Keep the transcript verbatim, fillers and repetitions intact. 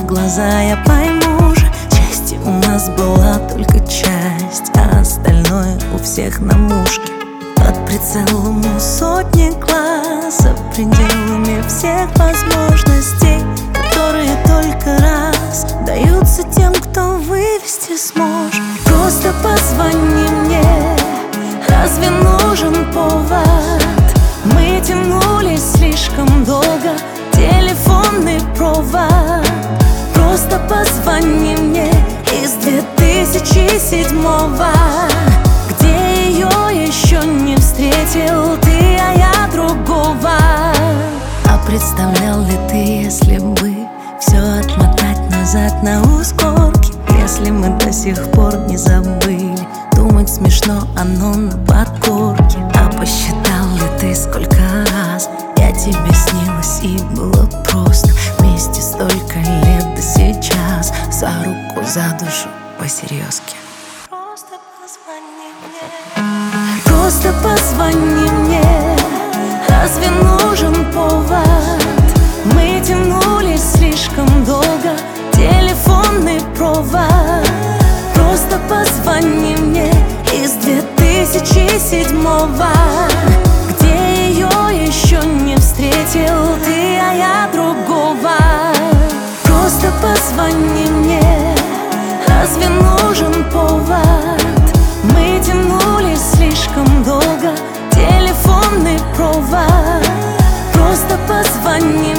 глаза, я пойму же. Счастье у нас была только часть, а остальное у всех на мушке. Под прицелом у сотни глаз, за пределами всех возможностей, которые только раз даются тем, кто вывести сможет. Просто позвони мне, разве нужен повод? Мы тянулись слишком долго, телефонный провод. Просто позвони мне из две тысячи седьмого, где ее еще не встретил ты, а я другого. А представлял ли ты, если бы все отмотать назад на ускорке? Если мы до сих пор не забыли, думать смешно, оно на подкорке. А посчитал ли ты, сколько раз я тебе снилась и было просто вместе столько лет до сейчас, за руку, за душу, по-серьезки. Просто позвони мне, просто позвони мне, разве нужен повод? Мы тянулись слишком долго, телефонный провод. Просто позвони мне из две тысячи седьмого, где ее еще не встретил ты, а я другого. Просто позвони мне, разве нужен повод? Мы тянулись слишком долго, телефонный провод. Просто позвони